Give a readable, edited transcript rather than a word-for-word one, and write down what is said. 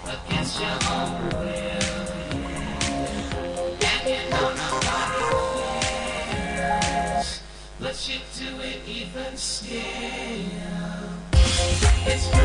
against your own will. And you know nobody cares, but you do it even still. It's